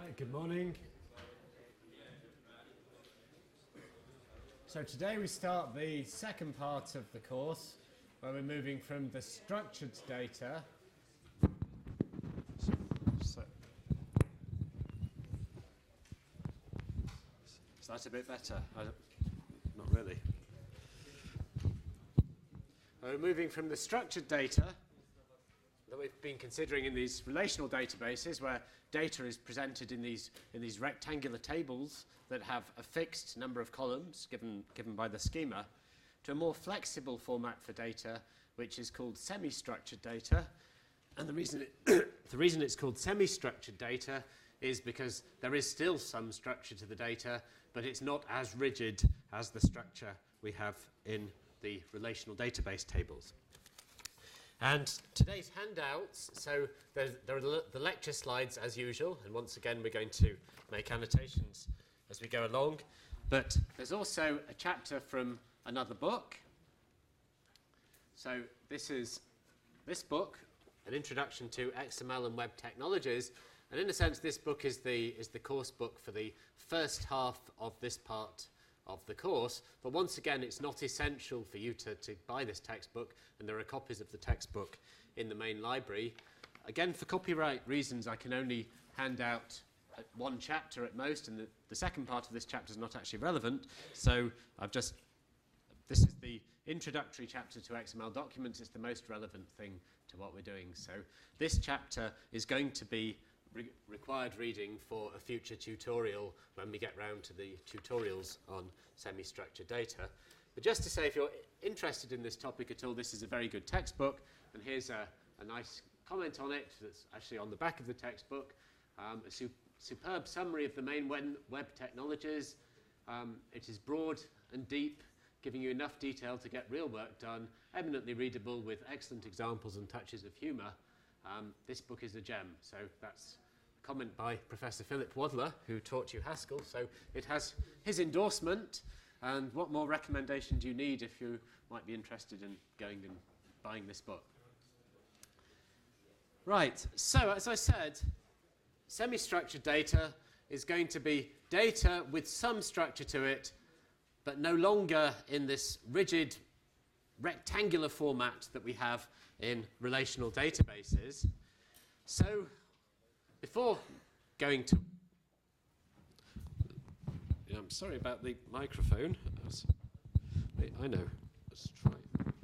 Right, good morning. So today we start the second part of the course where we're moving from the structured data. So that's a bit better. Not really. We're moving from the structured data that we've been considering in these relational databases where data is presented in these rectangular tables that have a fixed number of columns given by the schema, to a more flexible format for data which is called semi-structured data. And the reason it's called semi-structured data is because there is still some structure to the data, but it's not as rigid as the structure we have in the relational database tables. And today's handouts, so there are the lecture slides as usual, and once again we're going to make annotations as we go along. But there's also a chapter from another book. So this is this book, An Introduction to XML and Web Technologies, and in a sense this book is the course book for the first half of this part of the course, but once again it's not essential for you to buy this textbook, and there are copies of the textbook in the main library. Again, for copyright reasons I can only hand out one chapter at most, and the second part of this chapter is not actually relevant, so this is the introductory chapter to XML documents. It's the most relevant thing to what we're doing. So this chapter is going to be required reading for a future tutorial when we get round to the tutorials on semi-structured data. But just to say, if you're interested in this topic at all, this is a very good textbook, and here's a nice comment on it that's actually on the back of the textbook, a superb summary of the main web technologies. It is broad and deep, giving you enough detail to get real work done, eminently readable with excellent examples and touches of humour. This book is a gem. So that's a comment by Professor Philip Wadler, who taught you Haskell. So it has his endorsement. And what more recommendation do you need if you might be interested in going and buying this book? Right. So as I said, semi-structured data is going to be data with some structure to it, but no longer in this rigid rectangular format that we have in relational databases. So before going to... I'm sorry about the microphone. I know. Let's try.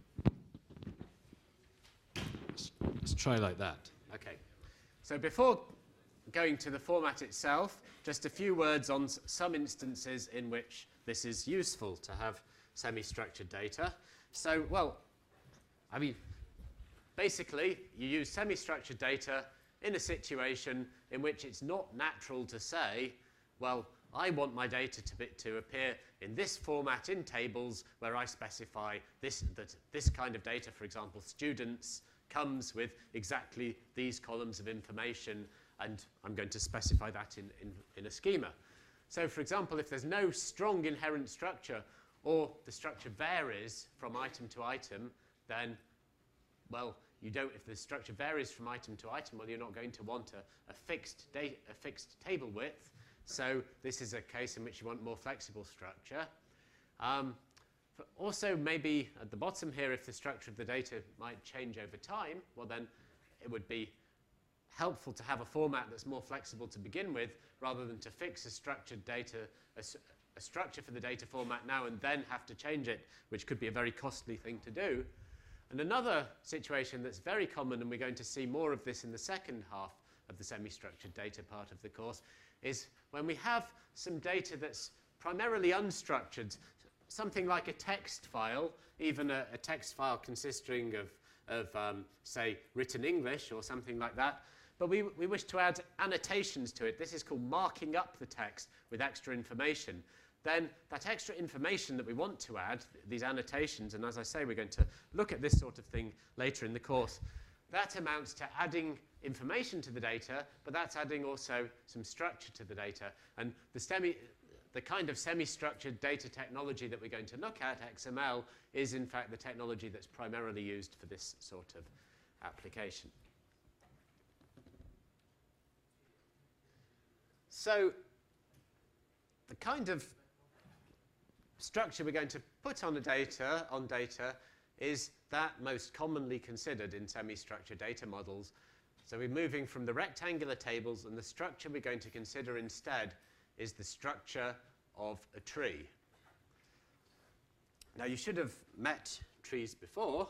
Let's try like that. Okay. So before going to the format itself, just a few words on some instances in which this is useful to have semi-structured data. So, well, I mean, basically, you use semi-structured data in a situation in which it's not natural to say, well, I want my data to appear in this format in tables where I specify that this kind of data, for example, students, comes with exactly these columns of information, and I'm going to specify that in a schema. So, for example, if there's no strong inherent structure, or the structure varies from item to item, then, well, if the structure varies from item to item, well, you're not going to want a fixed table width. So this is a case in which you want more flexible structure. Also, maybe at the bottom here, if the structure of the data might change over time, well, then it would be helpful to have a format that's more flexible to begin with, rather than to fix a structured data, a structure for the data format now and then have to change it, which could be a very costly thing to do. And another situation that's very common, and we're going to see more of this in the second half of the semi-structured data part of the course, is when we have some data that's primarily unstructured, something like a text file, even a text file consisting of say, written English or something like that, but we wish to add annotations to it. This is called marking up the text with extra information. Then that extra information that we want to add, these annotations, and as I say, we're going to look at this sort of thing later in the course, that amounts to adding information to the data, but that's adding also some structure to the data. And the kind of semi-structured data technology that we're going to look at, XML, is in fact the technology that's primarily used for this sort of application. So the kind of structure we're going to put on data is that most commonly considered in semi-structured data models. So we're moving from the rectangular tables, and the structure we're going to consider instead is the structure of a tree. Now, you should have met trees before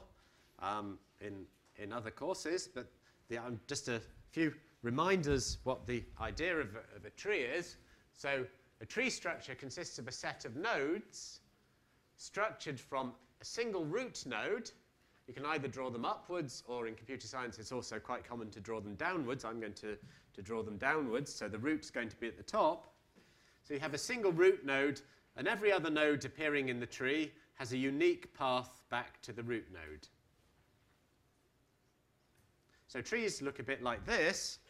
in other courses, but just a few reminders what the idea of a tree is. So a tree structure consists of a set of nodes structured from a single root node. You can either draw them upwards, or in computer science it's also quite common to draw them downwards. I'm going to draw them downwards, so the root's going to be at the top. So you have a single root node, and every other node appearing in the tree has a unique path back to the root node. So trees look a bit like this.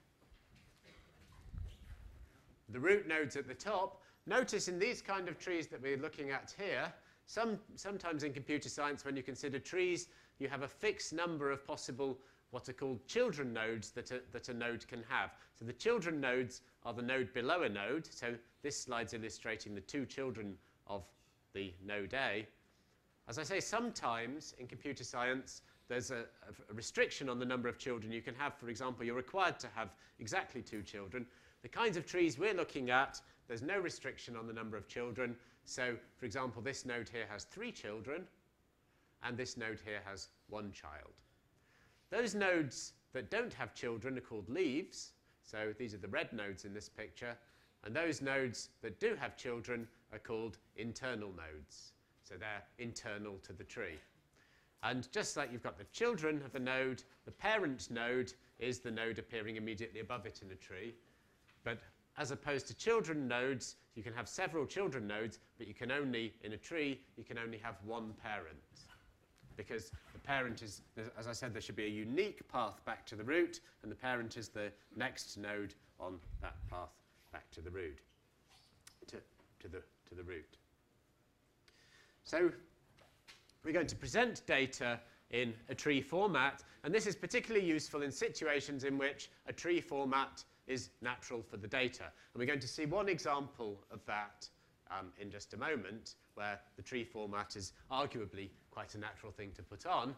The root node's at the top. Notice in these kind of trees that we're looking at here, sometimes in computer science, when you consider trees, you have a fixed number of possible what are called children nodes that a node can have. So the children nodes are the node below a node. So this slide's illustrating the two children of the node A. As I say, sometimes in computer science, there's a restriction on the number of children you can have. For example, you're required to have exactly 2 children. The kinds of trees we're looking at, there's no restriction on the number of children. So, for example, this node here has 3 children, and this node here has 1 child. Those nodes that don't have children are called leaves. So these are the red nodes in this picture. And those nodes that do have children are called internal nodes. So they're internal to the tree. And just like you've got the children of a node, the parent node is the node appearing immediately above it in a tree. But as opposed to children nodes, you can have several children nodes, but you can only, in a tree, you can only have one parent. Because the parent is, as I said, there should be a unique path back to the root, and the parent is the next node on that path back to the root. To the root. So we're going to present data in a tree format, and this is particularly useful in situations in which a tree format is natural for the data. And we're going to see one example of that in just a moment, where the tree format is arguably quite a natural thing to put on.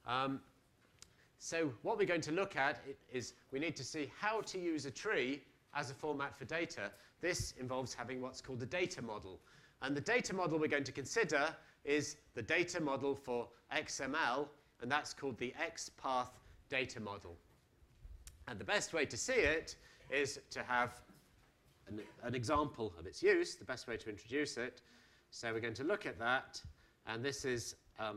So what we're going to look at is we need to see how to use a tree as a format for data. This involves having what's called a data model. And the data model we're going to consider is the data model for XML, and that's called the XPath data model. And the best way to see it is to have an example of its use, the best way to introduce it. So we're going to look at that, and this is a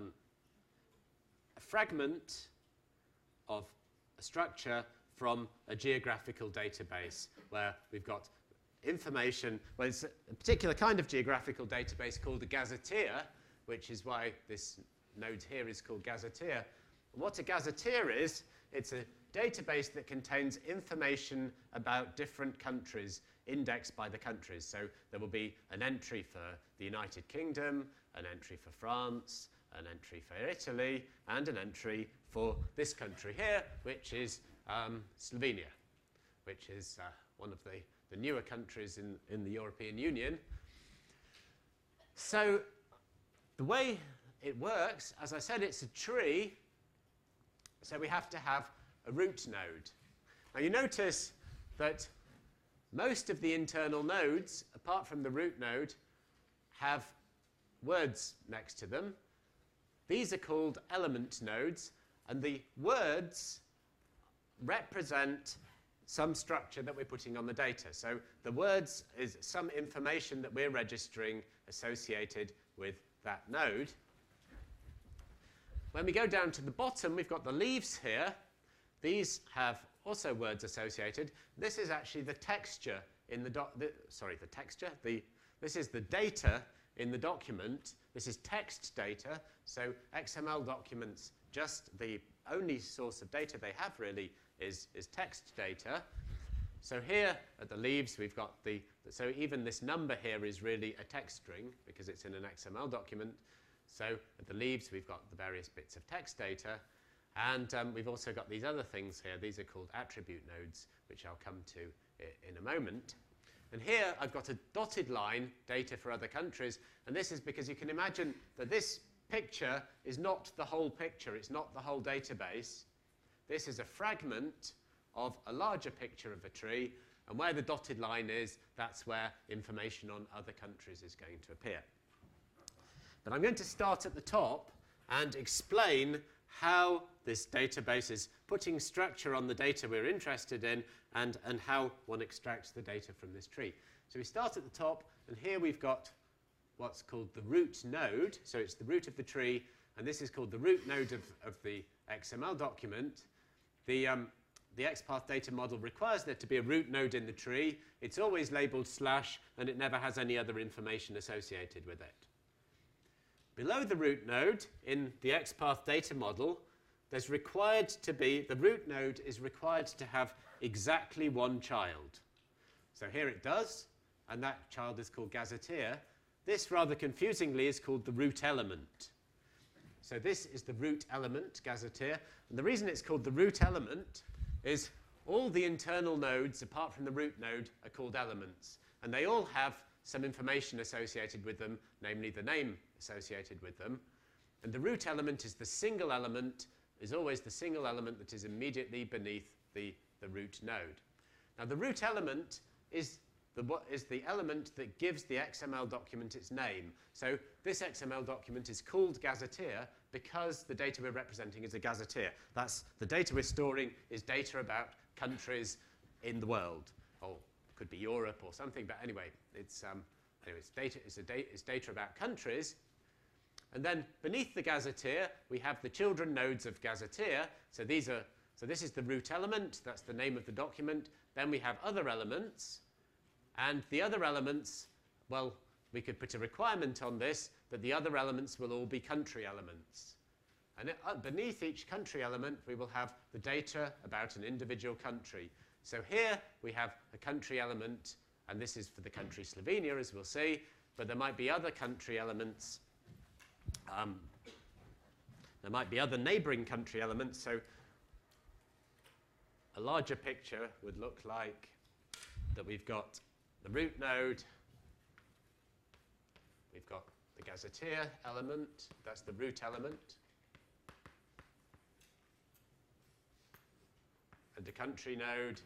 fragment of a structure from a geographical database where we've got information. Well, it's a particular kind of geographical database called a gazetteer, which is why this node here is called gazetteer. And what a gazetteer is, it's a database that contains information about different countries indexed by the countries. So there will be an entry for the United Kingdom, an entry for France, an entry for Italy, and an entry for this country here, which is Slovenia, which is one of the newer countries in the European Union. So the way it works, as I said, it's a tree, so we have to have a root node. Now you notice that most of the internal nodes, apart from the root node, have words next to them. These are called element nodes, and the words represent some structure that we're putting on the data. So the words is some information that we're registering associated with that node. When we go down to the bottom, we've got the leaves here. These have also words associated. This is actually the texture in the this is the data in the document. This is text data. So XML documents, just the only source of data they have really is text data. So here at the leaves, we've got so even this number here is really a text string because it's in an XML document. So at the leaves, we've got the various bits of text data. And we've also got these other things here. These are called attribute nodes, which I'll come to in a moment. And here I've got a dotted line, data for other countries, and this is because you can imagine that this picture is not the whole picture, it's not the whole database. This is a fragment of a larger picture of a tree, and where the dotted line is, that's where information on other countries is going to appear. But I'm going to start at the top and explain how this database is putting structure on the data we're interested in and how one extracts the data from this tree. So we start at the top, and here we've got what's called the root node. So it's the root of the tree, and this is called the root node of the XML document. The XPath data model requires there to be a root node in the tree. It's always labeled /, and it never has any other information associated with it. Below the root node in the XPath data model, there's required to be, the root node is required to have exactly one child. So here it does, and that child is called gazetteer. This, rather confusingly, is called the root element. So this is the root element, gazetteer. And the reason it's called the root element is all the internal nodes, apart from the root node, are called elements. And they all have some information associated with them, namely the name associated with them. And the root element is the single element, is always the single element that is immediately beneath the root node. Now, the root element is the element that gives the XML document its name. So this XML document is called gazetteer because the data we're representing is a gazetteer. That's the data we're storing is data about countries in the world, or could be Europe or something. But anyway, it's data about countries. And then beneath the gazetteer, we have the children nodes of gazetteer. So this is the root element. That's the name of the document. Then we have other elements. And the other elements, well, we could put a requirement on this that the other elements will all be country elements. And beneath each country element, we will have the data about an individual country. So here we have a country element, and this is for the country Slovenia, as we'll see. But there might be other country elements. There might be other neighboring country elements. So a larger picture would look like that we've got the root node, we've got the gazetteer element, that's the root element, and the country node.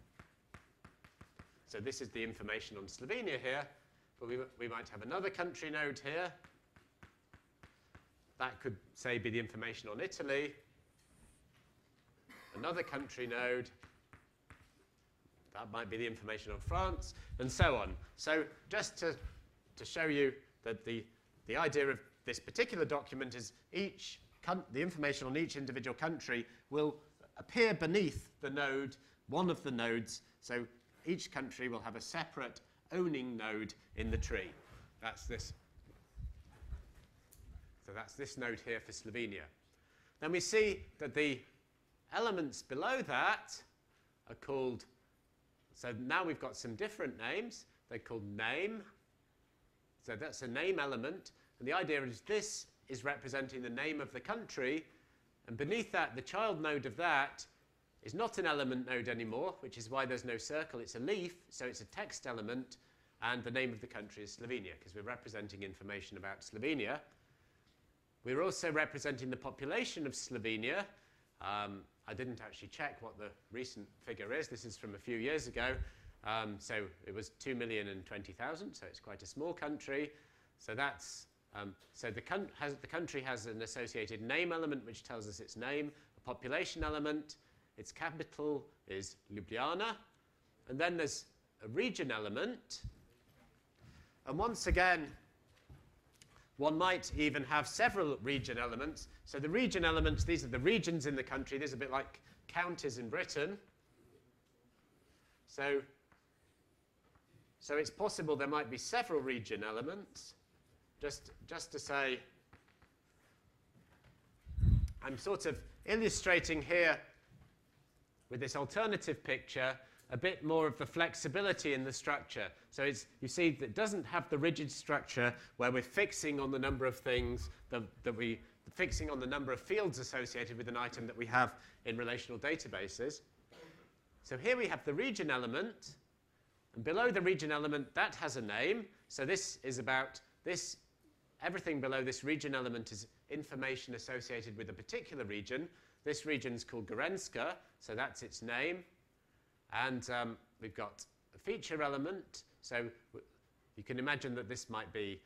So this is the information on Slovenia here, but we might have another country node here. That could, say, be the information on Italy, another country node. That might be the information on France, and so on. So just to show you that the idea of this particular document is the information on each individual country will appear beneath the node, one of the nodes. So each country will have a separate owning node in the tree. That's this. So that's this node here for Slovenia. Then we see that the elements below that are called. So now we've got some different names. They're called name. So that's a name element. And the idea is this is representing the name of the country. And beneath that, the child node of that is not an element node anymore, which is why there's no circle. It's a leaf, so it's a text element. And the name of the country is Slovenia, because we're representing information about Slovenia. We're also representing the population of Slovenia. I didn't actually check what the recent figure is. This is from a few years ago. So it was 2,020,000, so it's quite a small country. So that's so the country has an associated name element, which tells us its name, a population element. Its capital is Ljubljana. And then there's a region element. And once again, one might even have several region elements. So the region elements, these are the regions in the country. This is a bit like counties in Britain. So it's possible there might be several region elements. Just to say, I'm sort of illustrating here with this alternative picture a bit more of the flexibility in the structure. So you see that it doesn't have the rigid structure where we're fixing on the number of things fixing on the number of fields associated with an item that we have in relational databases. So here we have the region element, And below the region element, that has a name. So this is about this. Everything below this region element is information associated with a particular region. This region is called Gorenska, so that's its name. And we've got a feature element. So you can imagine that this might be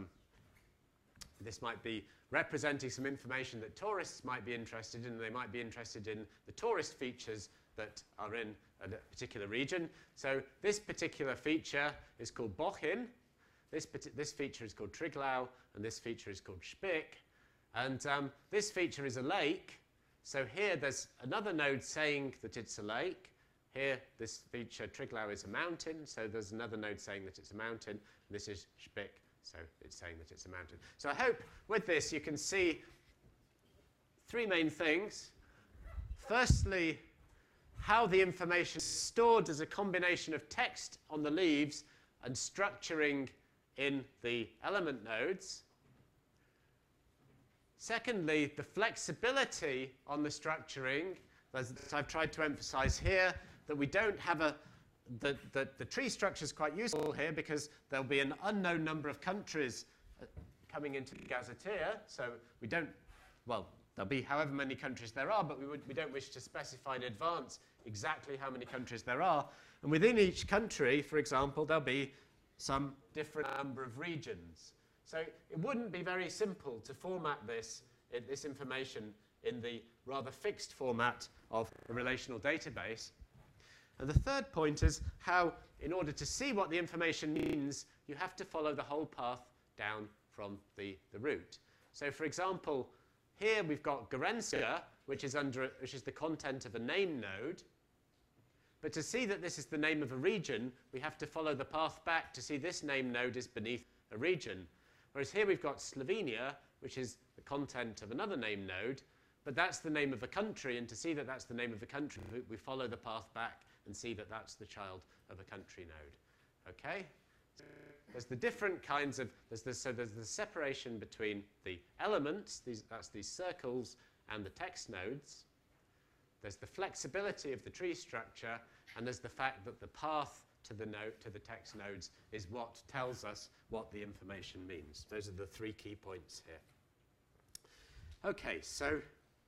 representing some information that tourists might be interested in. They might be interested in the tourist features that are in a particular region. So this particular feature is called Bochin. This feature is called Triglau, and this feature is called Spick. And this feature is a lake. So here there's another node saying that it's a lake. Here, this feature, Triglau, is a mountain. So there's another node saying that it's a mountain. And this is Spick, so it's saying that it's a mountain. So I hope with this you can see three main things. Firstly, how the information is stored as a combination of text on the leaves and structuring in the element nodes. Secondly, the flexibility on the structuring that I've tried to emphasize here, that we don't have the tree structure is quite useful here because there'll be an unknown number of countries coming into the gazetteer. So we don't, well, there'll be however many countries there are, but we don't wish to specify in advance exactly how many countries there are. And within each country, for example, there'll be some different number of regions. So it wouldn't be very simple to format this information in the rather fixed format of a relational database. And the third point is how, in order to see what the information means, you have to follow the whole path down from the root. So for example, here we've got Gorenska, which is the content of a name node. But to see that this is the name of a region, we have to follow the path back to see this name node is beneath a region. Whereas here we've got Slovenia, which is the content of another name node, but that's the name of a country, and to see that that's the name of a country, we follow the path back and see that that's the child of a country node. Okay? There's the different kinds of, there's the separation between the elements, that's these circles, and the text nodes. There's the flexibility of the tree structure, and there's the fact that the path to the text nodes is what tells us what the information means. Those are the three key points here. Okay, so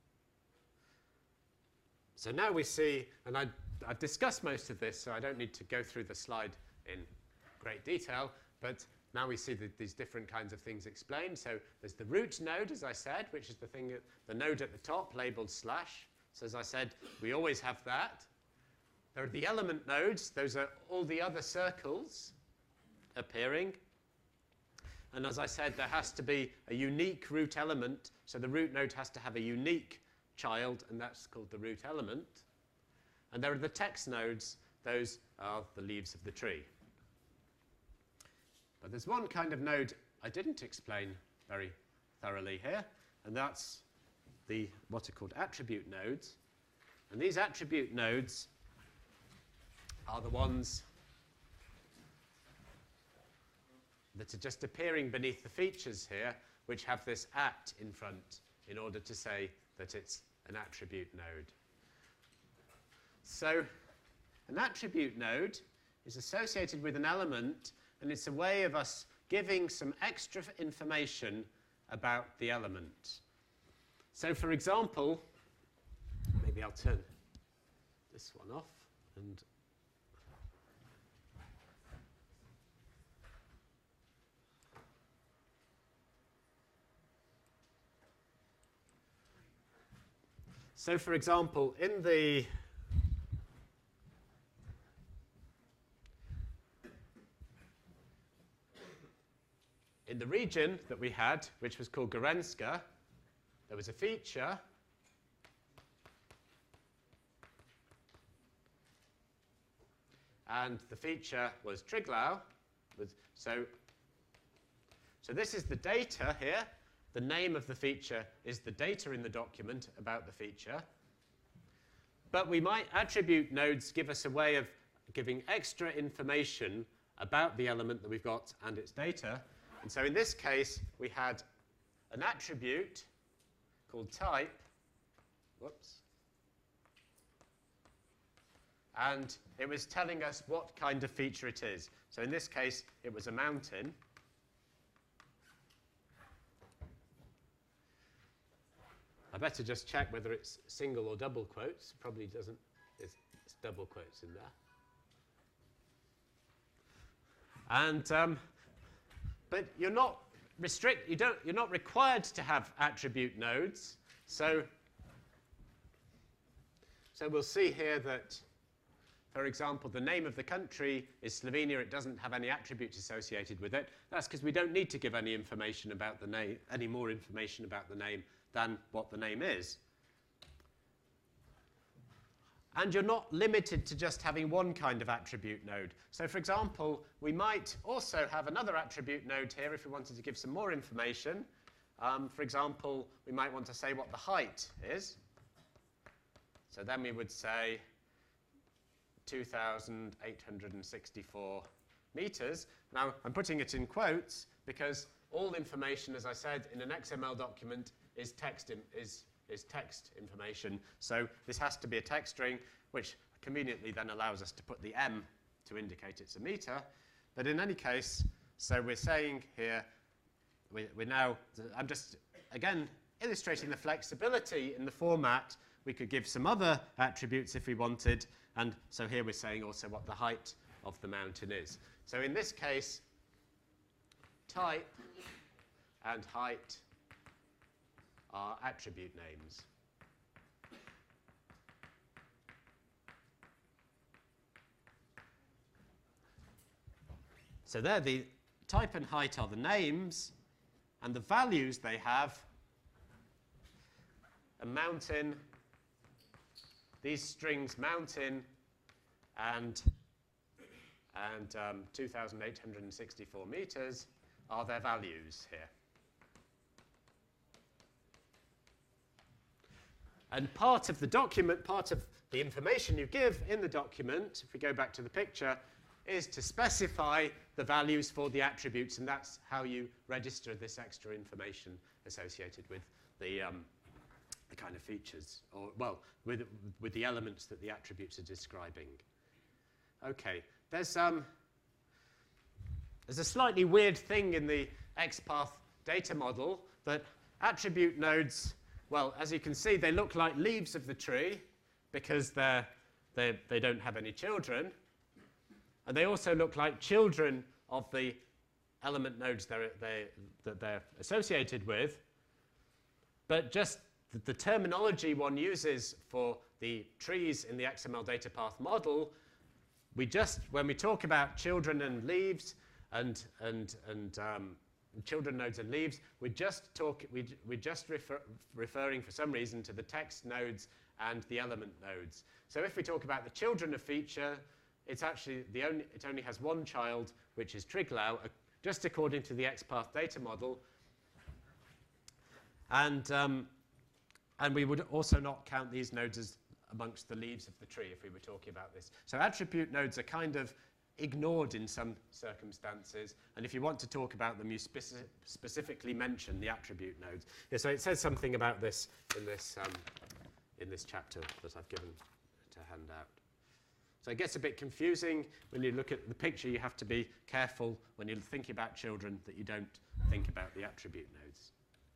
now we see, and I've discussed most of this, so I don't need to go through the slide in great detail, but now we see these different kinds of things explained. So there's the root node, as I said, which is the node at the top labeled slash. So as I said, we always have that. There are the element nodes. Those are all the other circles appearing. And as I said, there has to be a unique root element. So the root node has to have a unique child, and that's called the root element. And there are the text nodes. Those are the leaves of the tree. But there's one kind of node I didn't explain very thoroughly here, and that's what are called attribute nodes. And these attribute nodes are the ones that are just appearing beneath the features here, which have this at in front in order to say that it's an attribute node. So an attribute node is associated with an element, and it's a way of us giving some extra information about the element. So for example, maybe I'll turn this one off and so for example, in the region that we had, which was called Gorenska, there was a feature and the feature was Triglau. So this is the data here. The name of the feature is the data in the document about the feature. But attribute nodes give us a way of giving extra information about the element that we've got and its data. And so in this case, we had an attribute called type. Whoops. and it was telling us what kind of feature it is. So in this case, it was a mountain. I better just check whether it's single or double quotes. Probably doesn't. It's double quotes in there. And but you're not you're not required to have attribute nodes. So we'll see here that, for example, the name of the country is Slovenia. It doesn't have any attributes associated with it. That's because we don't need to give any information about the name, any more information about the name than what the name is. And you're not limited to just having one kind of attribute node. So for example, we might also have another attribute node here if we wanted to give some more information. For example, we might want to say what the height is. So then we would say 2,864 meters. Now, I'm putting it in quotes because all information, as I said, in an XML document is text information. So this has to be a text string, which conveniently then allows us to put the M to indicate it's a meter. But in any case, so we're saying here, I'm just, again, illustrating the flexibility in the format. We could give some other attributes if we wanted. And so here we're saying also what the height of the mountain is. So in this case, type and height are attribute names. So there, the type and height are the names, and the values they have, a mountain, these strings mountain, and 2,864 meters are their values here. And part of the document, part of the information you give in the document, if we go back to the picture, is to specify the values for the attributes, and that's how you register this extra information associated with the kind of features, or, well, with the elements that the attributes are describing. Okay, there's a slightly weird thing in the XPath data model that attribute nodes, well, as you can see, they look like leaves of the tree because they don't have any children. And they also look like children of the element nodes that they're associated with. But just the terminology one uses for the trees in the XML data path model, when we talk about children and leaves and children nodes and leaves, we're just referring for some reason to the text nodes and the element nodes. So if we talk about the children of feature, it's actually it only has one child, which is Triglav, just according to the XPath data model. And we would also not count these nodes as amongst the leaves of the tree if we were talking about this. So attribute nodes are kind of ignored in some circumstances, and if you want to talk about them, you specifically mention the attribute nodes. Yeah, so it says something about this in this chapter that I've given to hand out. So it gets a bit confusing when you look at the picture. You have to be careful when you're thinking about children that you don't think about the attribute nodes.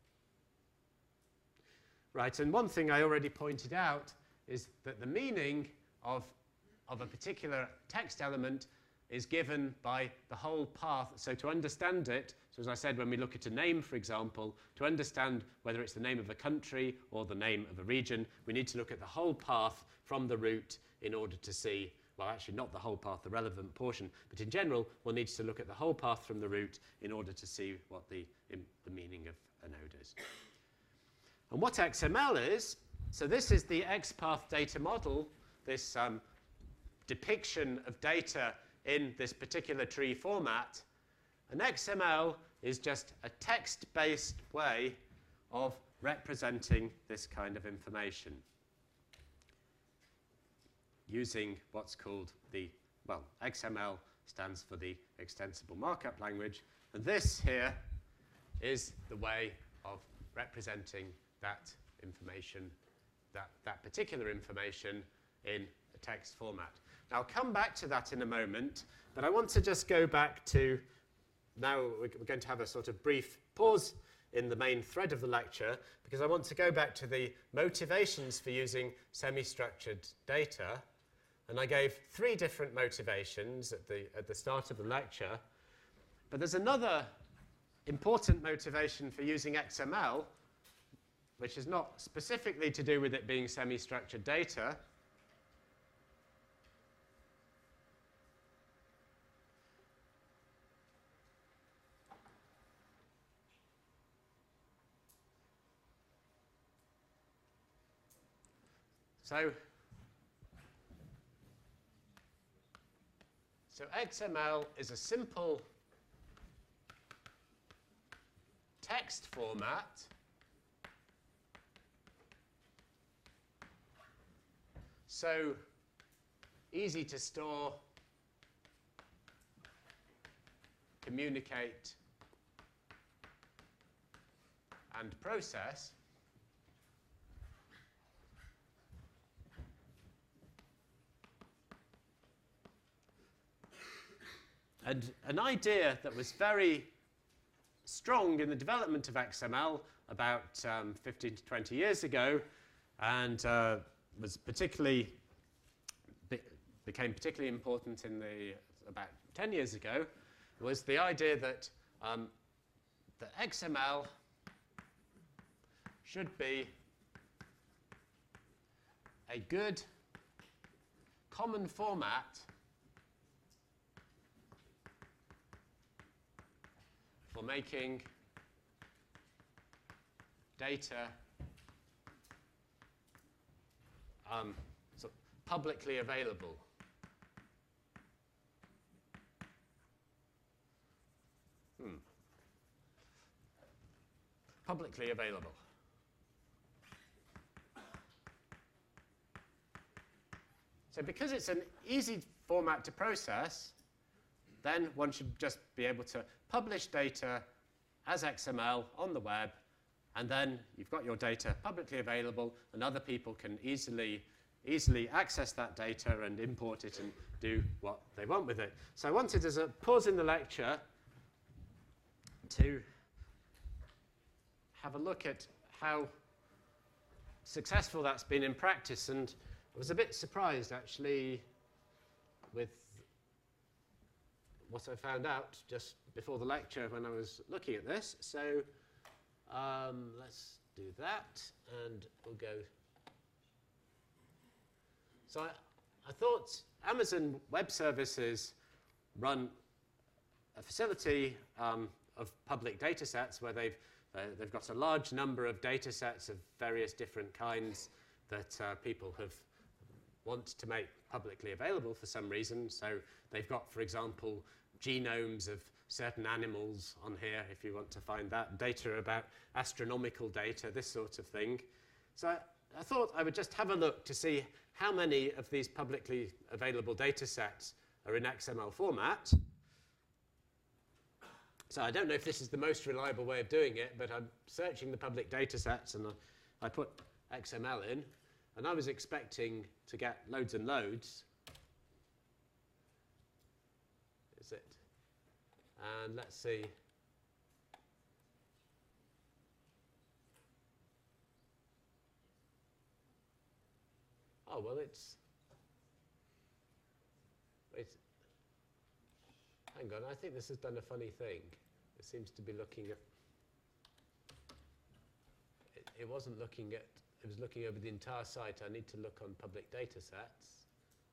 Right, and one thing I already pointed out is that the meaning of a particular text element is given by the whole path. So to understand it, so as I said, when we look at a name, for example, to understand whether it's the name of a country or the name of a region, we need to look at the whole path from the root in order to see, well, actually not the whole path, the relevant portion, but in general, one needs to look at the whole path from the root in order to see what the meaning of a node is. And what XML is, so this is the XPath data model, this depiction of data in this particular tree format. And XML is just a text-based way of representing this kind of information using what's called XML stands for the Extensible Markup Language. And this here is the way of representing that information, that particular information in a text format. Now, I'll come back to that in a moment, but I want to just go back to, now we're going to have a sort of brief pause in the main thread of the lecture, because I want to go back to the motivations for using semi-structured data. And I gave 3 different motivations at the start of the lecture. But there's another important motivation for using XML, which is not specifically to do with it being semi-structured data. So XML is a simple text format so easy to store, communicate, and process and an idea that was very strong in the development of XML about 15 to 20 years ago, and was became particularly important in about 10 years ago, was the idea that the XML should be a good common format for making data sort of publicly available. Publicly available. So because it's an easy format to process, then one should just be able to publish data as XML on the web, and then you've got your data publicly available, and other people can easily access that data and import it and do what they want with it. So I wanted, as a pause in the lecture, to have a look at how successful that's been in practice, and I was a bit surprised, actually, with what I found out just before the lecture when I was looking at this. So let's do that, and we'll go. So I thought Amazon Web Services run a facility of public data sets where they've got a large number of data sets of various different kinds that people want to make publicly available for some reason. So they've got, for example, genomes of certain animals on here, if you want to find that, data about astronomical data, this sort of thing. So I thought I would just have a look to see how many of these publicly available data sets are in XML format. So I don't know if this is the most reliable way of doing it, but I'm searching the public data sets, and I put XML in, and I was expecting to get loads and loads. Is it? And let's see. Oh, well, hang on, I think this has done a funny thing. It seems to be looking at, it wasn't looking at, it was looking over the entire site. I need to look on public data sets.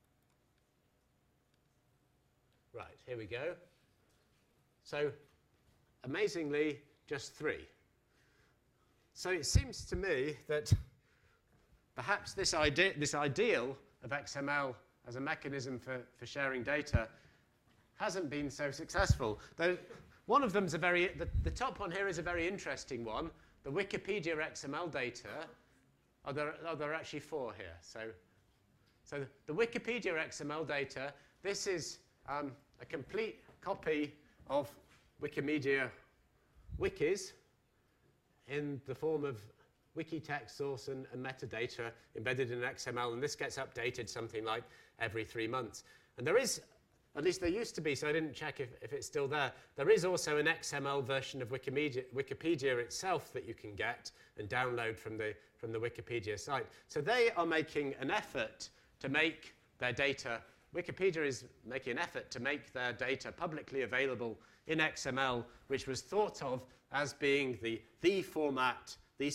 Right, here we go. So, amazingly, just 3. So it seems to me that perhaps this ideal of XML as a mechanism for sharing data hasn't been so successful. Though one of them's the top one here is a very interesting one. The Wikipedia XML data, there are actually 4 here. So the Wikipedia XML data, this is a complete copy of Wikimedia wikis in the form of wiki text source and metadata embedded in XML, and this gets updated something like every 3 months. And there is, at least there used to be, so I didn't check if it's still there, there is also an XML version of Wikipedia itself that you can get and download from the Wikipedia site. So they are making an effort to make their data, Wikipedia is making an effort to make their data publicly available in XML, which was thought of as being the format,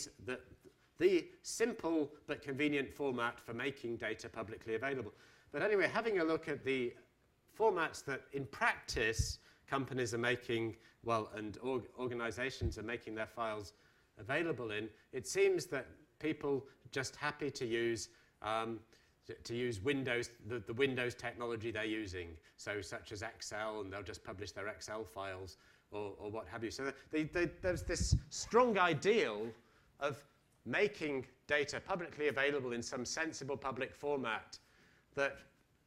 the simple but convenient format for making data publicly available. But anyway, having a look at the formats that in practice companies are making, well, and organizations are making their files available in, it seems that people are just happy to use Windows, the Windows technology they're using, so such as Excel, and they'll just publish their Excel files or what have you. So there's this strong ideal of making data publicly available in some sensible public format that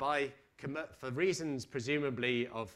for reasons presumably of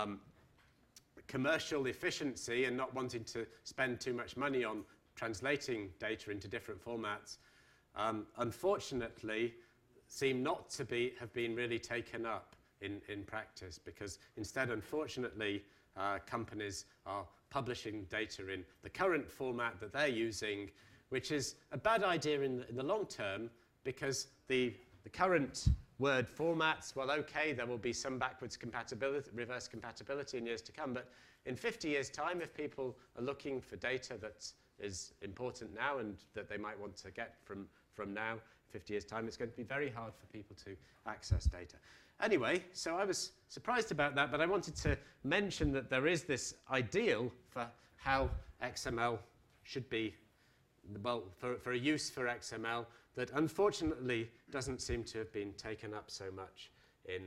commercial efficiency and not wanting to spend too much money on translating data into different formats, unfortunately, seem not to have been really taken up in practice, because instead, unfortunately, companies are publishing data in the current format that they're using, which is a bad idea in the long term, because the current Word formats, well, okay, there will be some backwards compatibility, reverse compatibility in years to come, but in 50 years' time, if people are looking for data that is important now and that they might want to get from now, 50 years' time, it's going to be very hard for people to access data. Anyway, so I was surprised about that, but I wanted to mention that there is this ideal for how XML should be, well, for a use for XML that unfortunately doesn't seem to have been taken up so much in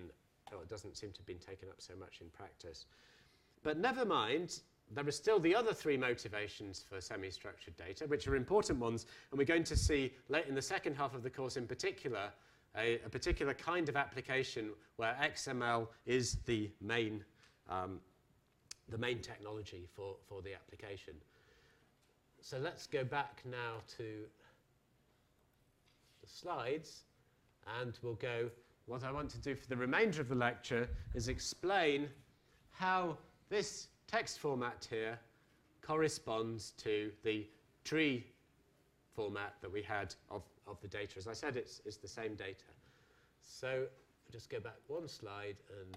practice. But never mind, there are still the other 3 motivations for semi-structured data, which are important ones, and we're going to see late in the second half of the course in particular, a particular kind of application where XML is the main technology for the application. So let's go back now to the slides, and we'll go, what I want to do for the remainder of the lecture is explain how this text format here corresponds to the tree format that we had of the data. As I said, it's the same data. So I'll just go back one slide and...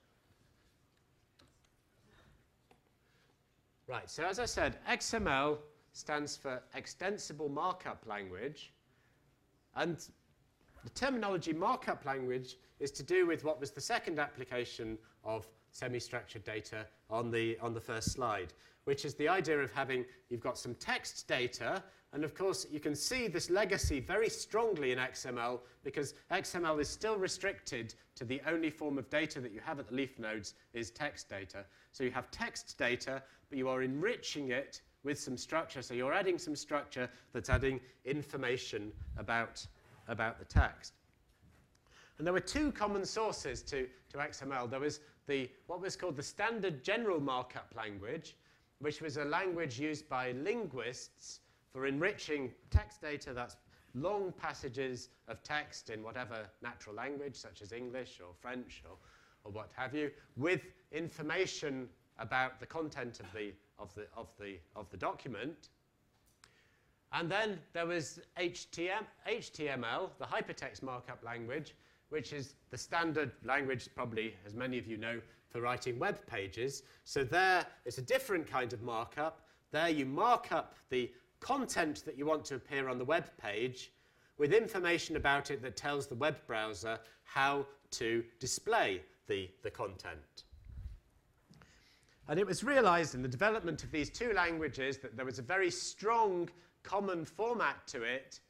Right, so as I said, XML stands for Extensible Markup Language. And the terminology markup language is to do with what was the second application of semi-structured data on the first slide, which is the idea of you've got some text data, and of course you can see this legacy very strongly in XML, because XML is still restricted to the only form of data that you have at the leaf nodes is text data. So you have text data, but you are enriching it with some structure. So you're adding some structure that's adding information about the text. And there were 2 common sources to XML. There was what was called the Standard General Markup Language, which was a language used by linguists for enriching text data, that's long passages of text in whatever natural language, such as English or French or what have you, with information about the content of the document. And then there was HTML, the Hypertext Markup Language, which is the standard language, probably, as many of you know, for writing web pages. So there, it's a different kind of markup. There you mark up the content that you want to appear on the web page with information about it that tells the web browser how to display the content. And it was realized in the development of these 2 languages that there was a very strong common format to it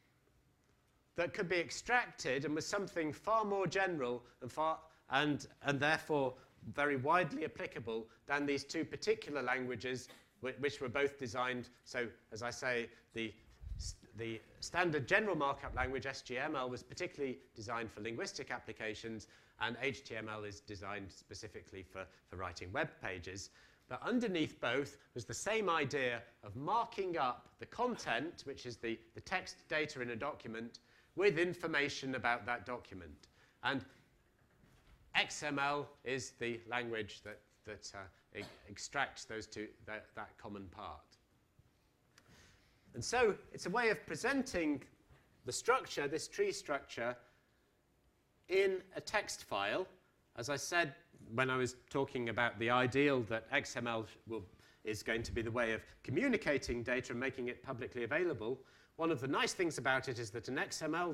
that could be extracted and was something far more general and therefore very widely applicable than these 2 particular languages, which were both designed. So, as I say, the Standard General Markup Language, SGML, was particularly designed for linguistic applications, and HTML is designed specifically for writing web pages. that underneath both was the same idea of marking up the content, which is the text data in a document, with information about that document. And XML is the language that extracts that common part. And so it's a way of presenting the structure, this tree structure, in a text file. As I said when I was talking about the ideal that XML is going to be the way of communicating data and making it publicly available, one of the nice things about it is that an XML,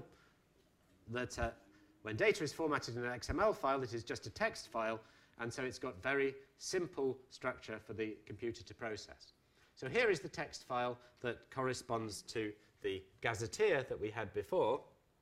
when data is formatted in an XML file, it is just a text file, and so it's got very simple structure for the computer to process. So here is the text file that corresponds to the gazetteer that we had before.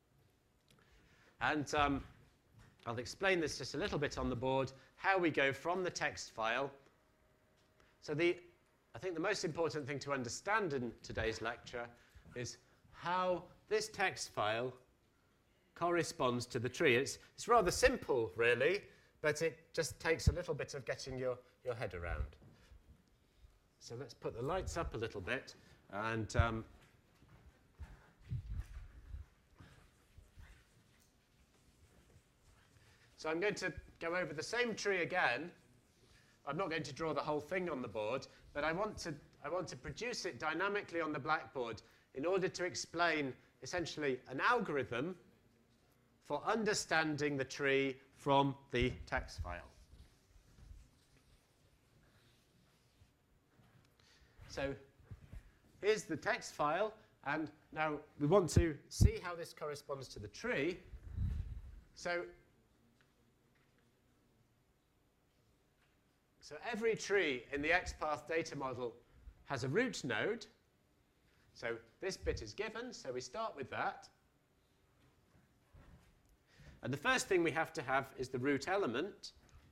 And I'll explain this just a little bit on the board, how we go from the text file. So I think the most important thing to understand in today's lecture is how this text file corresponds to the tree. It's rather simple, really, but it just takes a little bit of getting your head around. So let's put the lights up a little bit. And so I'm going to go over the same tree again. I'm not going to draw the whole thing on the board, but I want to produce it dynamically on the blackboard in order to explain essentially an algorithm for understanding the tree from the text file. So here's the text file, and now we want to see how this corresponds to the tree. So every tree in the XPath data model has a root node. So this bit is given, so we start with that. And the first thing we have to have is the root element.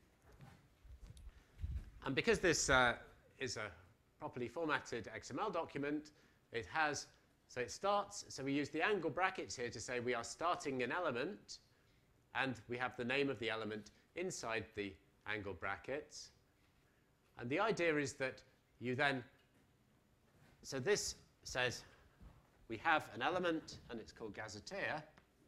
And because this is a properly formatted XML document, it starts, so we use the angle brackets here to say we are starting an element, and we have the name of the element inside the angle brackets. And the idea is that you then, so this says we have an element, and it's called gazetteer.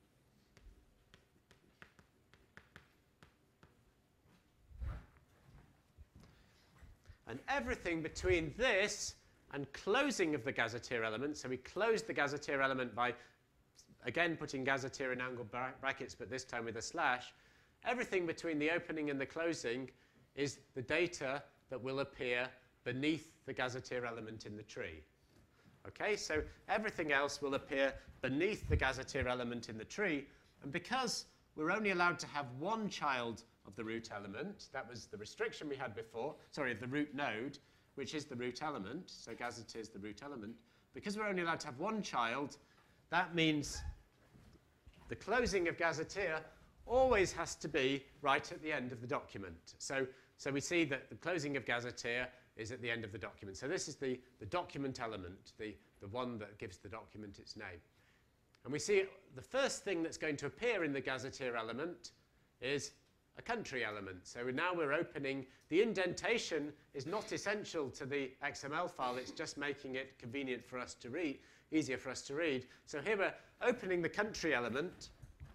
And everything between this and closing of the gazetteer element, so we close the gazetteer element by, again, putting gazetteer in angle brackets, but this time with a slash. Everything between the opening and the closing is the data that will appear beneath the gazetteer element in the tree. Okay, so everything else will appear beneath the gazetteer element in the tree. And because we're only allowed to have one child of the root element, that was the restriction we had before, sorry, the root node, which is the root element, so gazetteer is the root element. Because we're only allowed to have one child, that means the closing of gazetteer always has to be right at the end of the document. So we see that the closing of gazetteer is at the end of the document. So this is the document element, the one that gives the document its name. And we see the first thing that's going to appear in the gazetteer element is a country element. So now we're opening. The indentation is not essential to the XML file. It's just making it convenient for us to read, easier for us to read. So here we're opening the country element.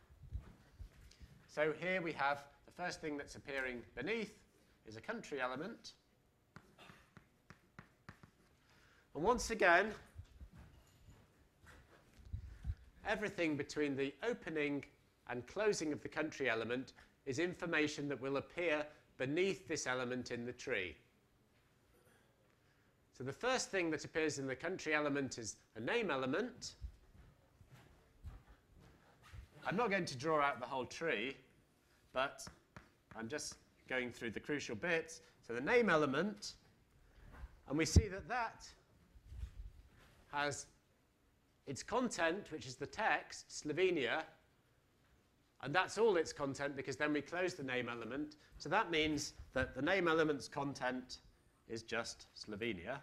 So here we have the first thing that's appearing beneath is a country element. And once again, everything between the opening and closing of the country element is information that will appear beneath this element in the tree. So the first thing that appears in the country element is a name element. I'm not going to draw out the whole tree, but I'm just going through the crucial bits. So the name element, and we see that that has its content, which is the text, Slovenia, and that's all its content because then we close the name element. So that means that the name element's content is just Slovenia.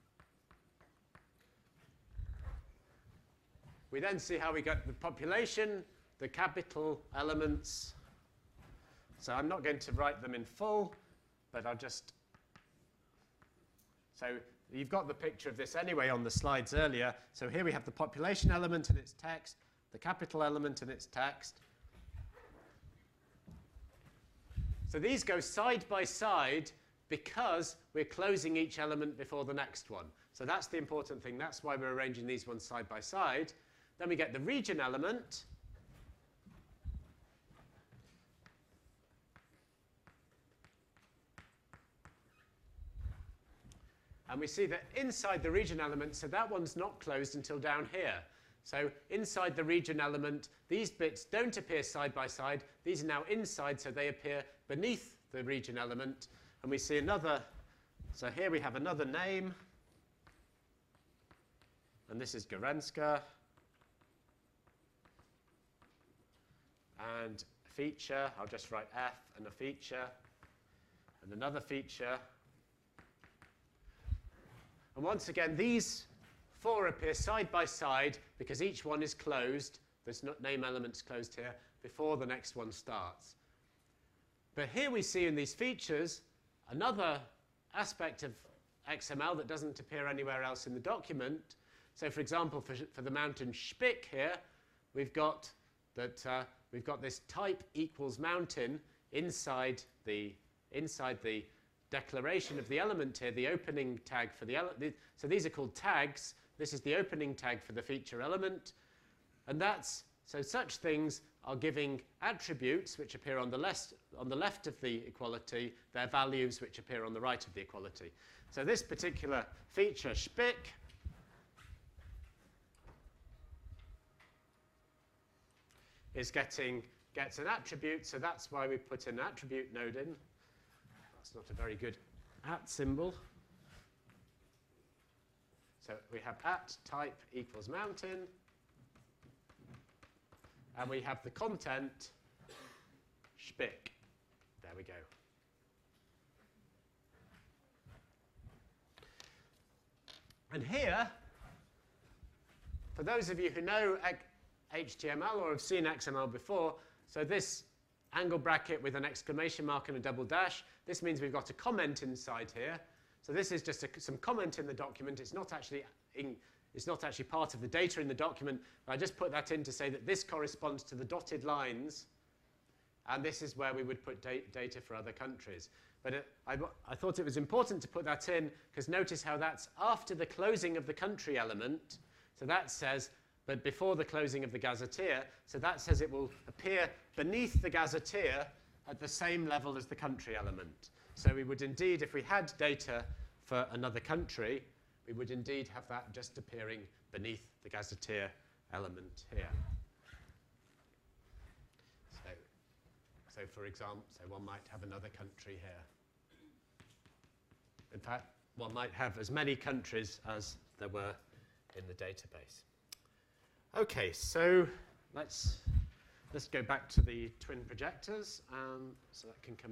We then see how we get the population, the capital elements. So I'm not going to write them in full, but I'll just So you've got the picture of this anyway on the slides earlier. So here we have the population element and its text, the capital element and its text. So these go side by side because we're closing each element before the next one. So that's the important thing. That's why we're arranging these ones side by side. Then we get the region element. And we see that inside the region element, so that one's not closed until down here. So inside the region element, these bits don't appear side by side. These are now inside, so they appear beneath the region element. And we see another, so here we have another name. And this is Gorenska. And a feature, I'll just write F and a feature. And another feature. And once again, these four appear side by side because each one is closed. There's name elements closed here before the next one starts. But here we see in these features another aspect of XML that doesn't appear anywhere else in the document. So for example, for the mountain Spick here, we've got this type equals mountain inside the declaration of the element here, the opening tag for the element. So these are called tags. This is the opening tag for the feature element. And so such things are giving attributes which appear on the left of the equality, their values which appear on the right of the equality. So this particular feature, Spick, gets an attribute, so that's why we put an attribute node in. That's not a very good at symbol. So we have at type equals mountain. And we have the content Spick. There we go. And here, for those of you who know HTML or have seen XML before, so this angle bracket with an exclamation mark and a double dash, this means we've got a comment inside here. So this is just some comment in the document. It's not actually part of the data in the document. But I just put that in to say that this corresponds to the dotted lines. And this is where we would put data for other countries. But I thought it was important to put that in, because notice how that's after the closing of the country element. So that says, but before the closing of the gazetteer. So that says it will appear beneath the gazetteer at the same level as the country element. So we would indeed, if we had data for another country, we would indeed have that just appearing beneath the gazetteer element here. So for example, one might have another country here. In fact, one might have as many countries as there were in the database. Okay, so let's go back to the twin projectors. So that can come.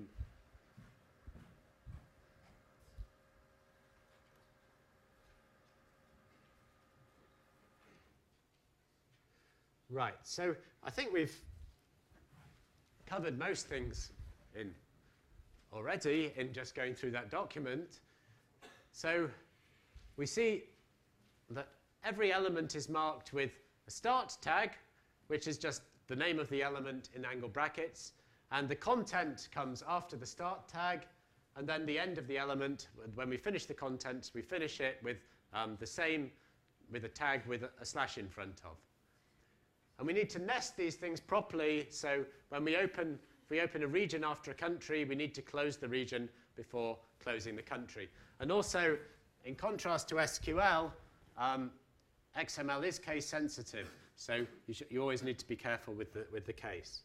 Right, so I think we've covered most things already in just going through that document. So we see that every element is marked with a start tag, which is just the name of the element in angle brackets, and the content comes after the start tag, and then the end of the element, when we finish the content, we finish it with with a tag with a slash in front of. And we need to nest these things properly, so when if we open a region after a country, we need to close the region before closing the country. And also, in contrast to SQL, XML is case sensitive, so you always need to be careful with the case.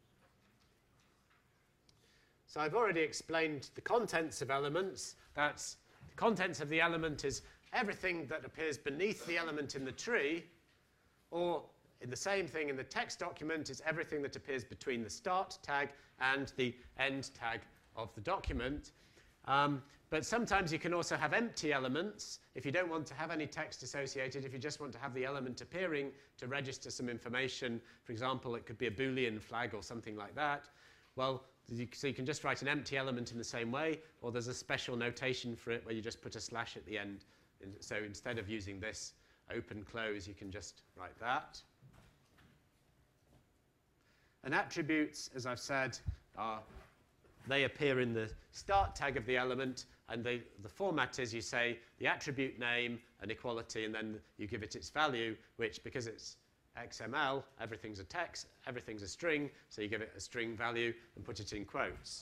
So I've already explained the contents of elements. The contents of the element is everything that appears beneath the element in the tree, or in the same thing in the text document is everything that appears between the start tag and the end tag of the document. But sometimes you can also have empty elements if you don't want to have any text associated, if you just want to have the element appearing to register some information. For example, it could be a Boolean flag or something like that. Well, So you can just write an empty element in the same way, or there's a special notation for it where you just put a slash at the end. So instead of using this open close, you can just write that. And attributes, as I've said, they appear in the start tag of the element, and the format is you say the attribute name and equality, and then you give it its value, which, because it's XML, everything's a text, everything's a string, so you give it a string value and put it in quotes.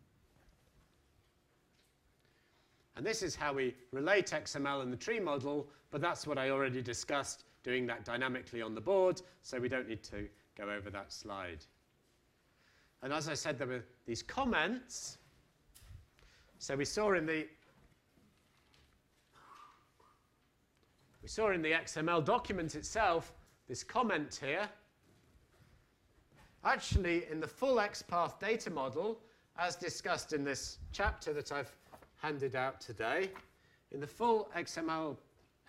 And this is how we relate XML in the tree model, but that's what I already discussed, doing that dynamically on the board, so we don't need to go over that slide. And as I said, there were these comments. So we saw in the XML document itself this comment here. Actually, in the full XPath data model, as discussed in this chapter that I've handed out today, in the full XPath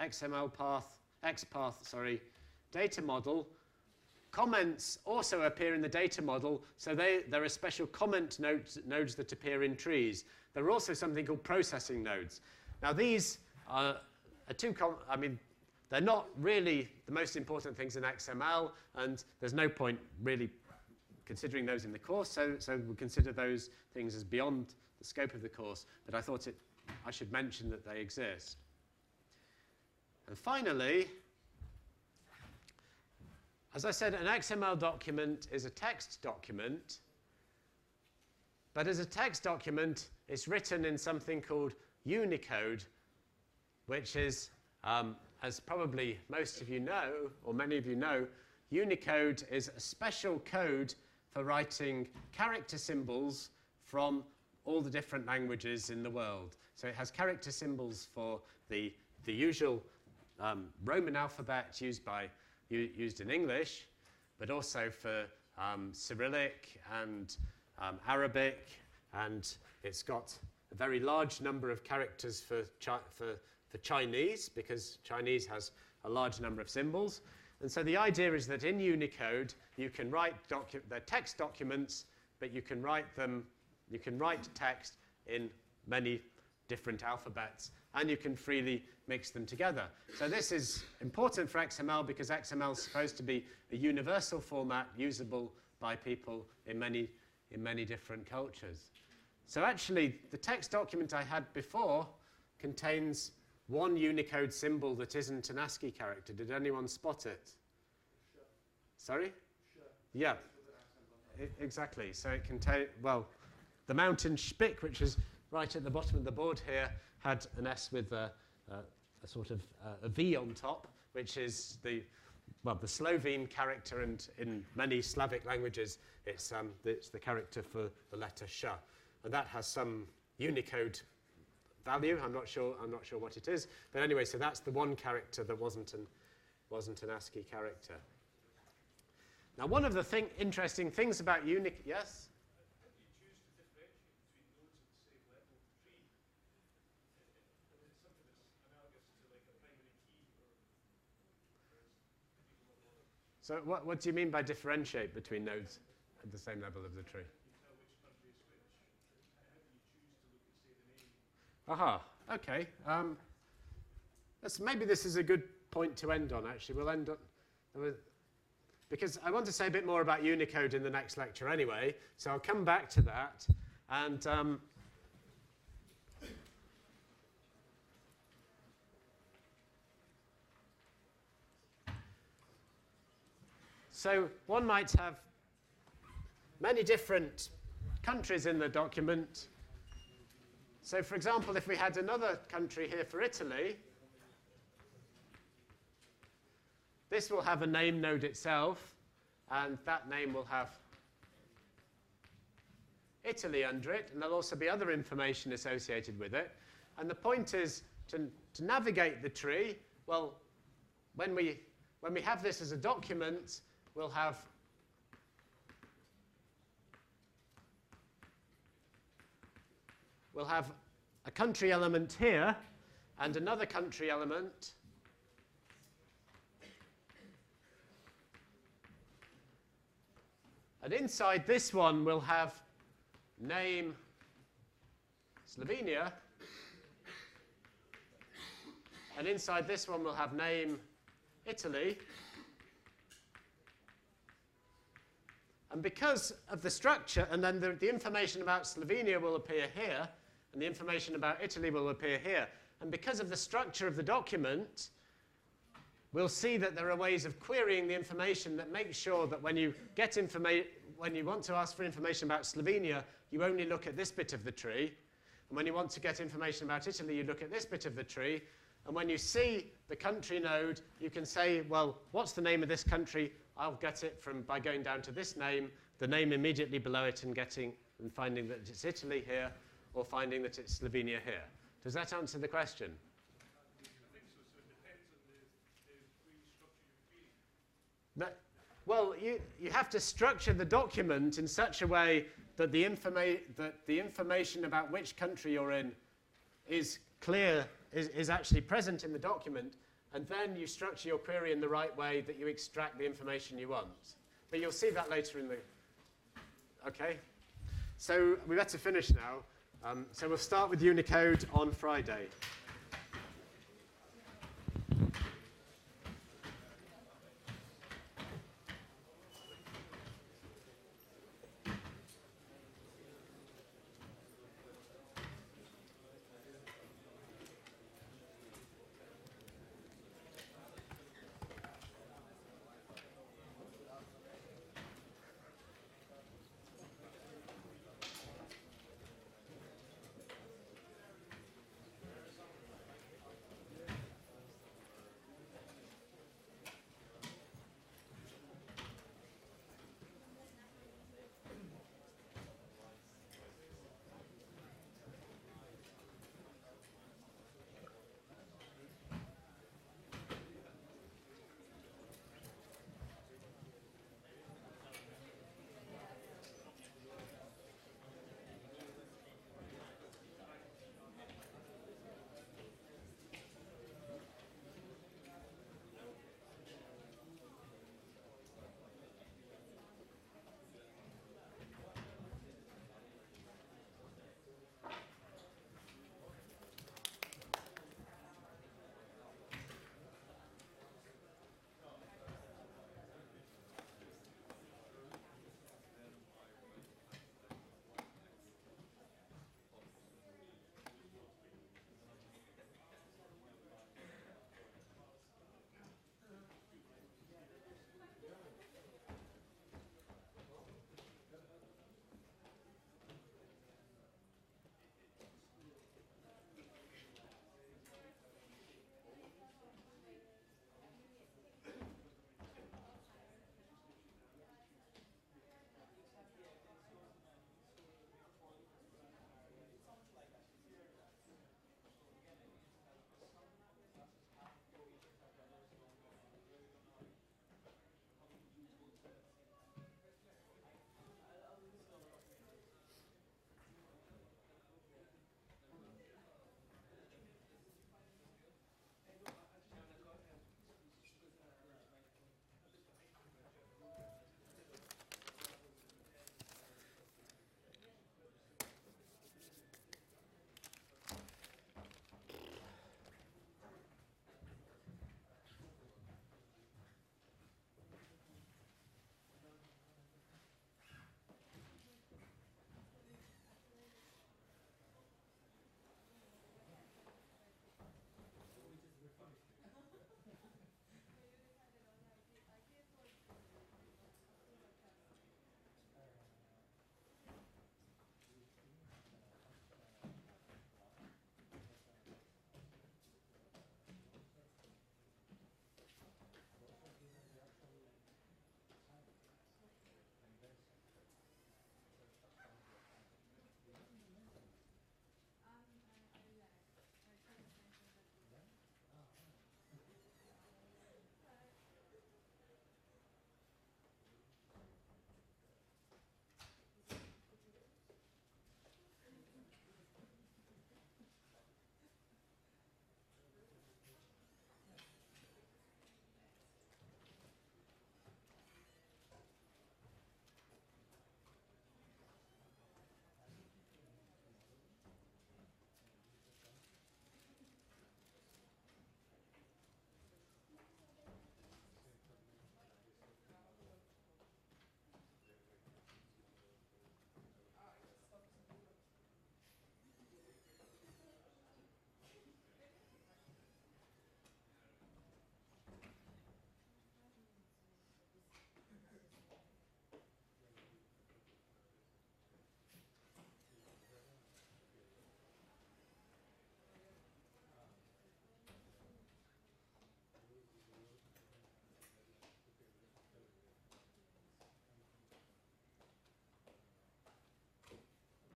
data model, comments also appear in the data model, so there are special comment nodes that appear in trees. There are also something called processing nodes. Now these are they're not really the most important things in XML, and there's no point really considering those in the course, so we'll consider those things as beyond the scope of the course, but I thought I should mention that they exist. And finally, as I said, an XML document is a text document, but as a text document, it's written in something called Unicode, which is, as probably most of you know, or many of you know, Unicode is a special code for writing character symbols from all the different languages in the world. So it has character symbols for the usual Roman alphabet used in English, but also for Cyrillic and Arabic, and it's got a very large number of characters for Chinese, because Chinese has a large number of symbols. And so the idea is that in Unicode, you can write they're text documents, but you can write text in many different alphabets, and you can freely mix them together. So this is important for XML because XML is supposed to be a universal format usable by people in many different cultures. So actually, the text document I had before contains one Unicode symbol that isn't an ASCII character. Did anyone spot it? Sure. Sorry? Sure. Yeah. Exactly. So it contains, well, the mountain Spik, which is right at the bottom of the board here, had an S with a sort of a V on top, which is the Slovene character, and in many Slavic languages, it's the character for the letter sh, and that has some Unicode value. I'm not sure what it is, but anyway, so that's the one character that wasn't an ASCII character. Now, one of the interesting things about Unicode, yes. So what do you mean by differentiate between nodes at the same level of the tree? Aha, okay. Maybe this is a good point to end on, actually. We'll end up, because I want to say a bit more about Unicode in the next lecture anyway, so I'll come back to that. And so one might have many different countries in the document. So for example, if we had another country here for Italy, this will have a name node itself, and that name will have Italy under it, and there'll also be other information associated with it. And the point is to navigate the tree. Well, when we have this as a document, we'll have a country element here and another country element. And inside this one, we'll have name Slovenia. And inside this one, we'll have name Italy. And because of the structure, and then the information about Slovenia will appear here, and the information about Italy will appear here. And because of the structure of the document, we'll see that there are ways of querying the information that make sure that when you want to ask for information about Slovenia, you only look at this bit of the tree. And when you want to get information about Italy, you look at this bit of the tree. And when you see the country node, you can say, well, what's the name of this country? I'll get it by going down to this name, the name immediately below it, and finding that it's Italy here, or finding that it's Slovenia here. Does that answer the question? I think so. So it depends on the way you structure your query. Well, you have to structure the document in such a way that the information about which country you're in is clear, is actually present in the document, and then you structure your query in the right way that you extract the information you want. But you'll see that later in the... OK? So we better finish now. So we'll start with Unicode on Friday.